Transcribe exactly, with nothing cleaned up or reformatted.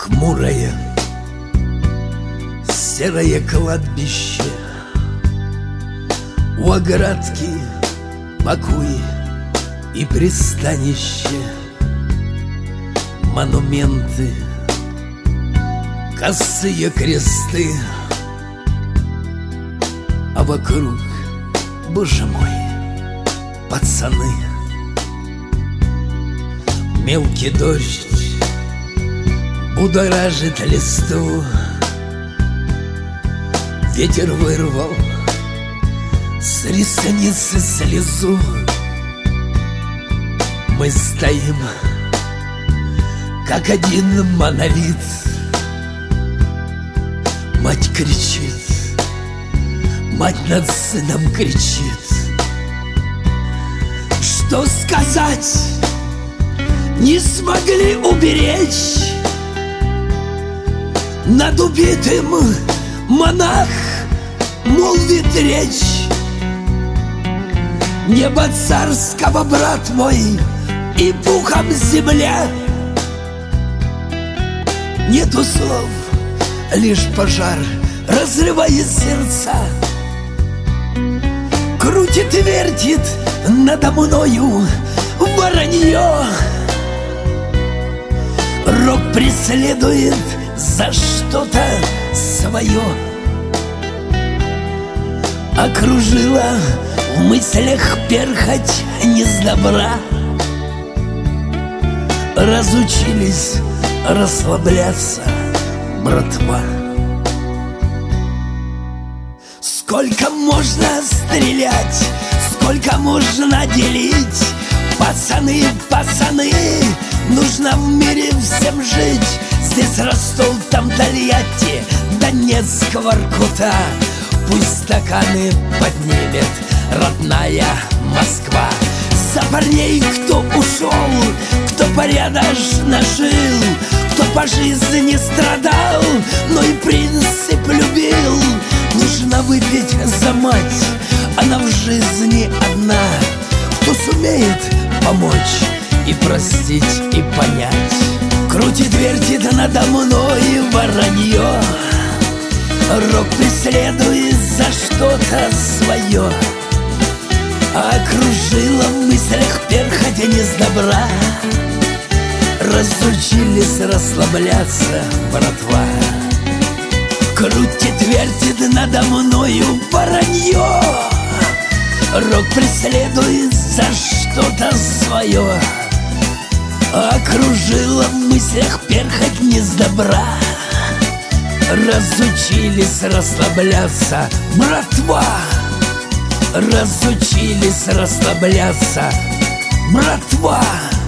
Хмурое серое кладбище, у оградки покой и пристанище, монументы, косые кресты, а вокруг, боже мой, пацаны. Мелкий дождь будоражит листву, ветер вырвал с ресницы слезу. Мы стоим, как один монолит. Мать кричит, мать над сыном кричит. Что сказать не смогли уберечь. Над убитым монах молвит речь. Небо царского, брат мой, и пухом земля. Нету слов, лишь пожар разрывает сердца. Крутит и вертит надо мною воронье. Рок преследует за что-то свое. Окружила в мыслях перхоть не с добра. Разучились расслабляться, братва. Сколько можно стрелять, сколько можно делить? Пацаны, пацаны, нужно в мире всем жить. Здесь Ростов, там Тольятти, Донецк, Воркута. Пусть стаканы поднимет родная Москва. За парней, кто ушел, кто порядочно жил, кто по жизни страдал, но и принцип любил. Нужно выпить за мать, она в жизни одна. Кто сумеет помочь и простить, и понять. Крутит, вертит надо мной воронье. Рок преследует за что-то свое. Окружила в мыслях перхоть не с добра. Разучились расслабляться, братва. Крутит, вертит надо мною воронье. Рок преследует за что-то свое. Окружила в мыслях перхоть не с добра. Разучились расслабляться, братва. Разучились расслабляться, братва.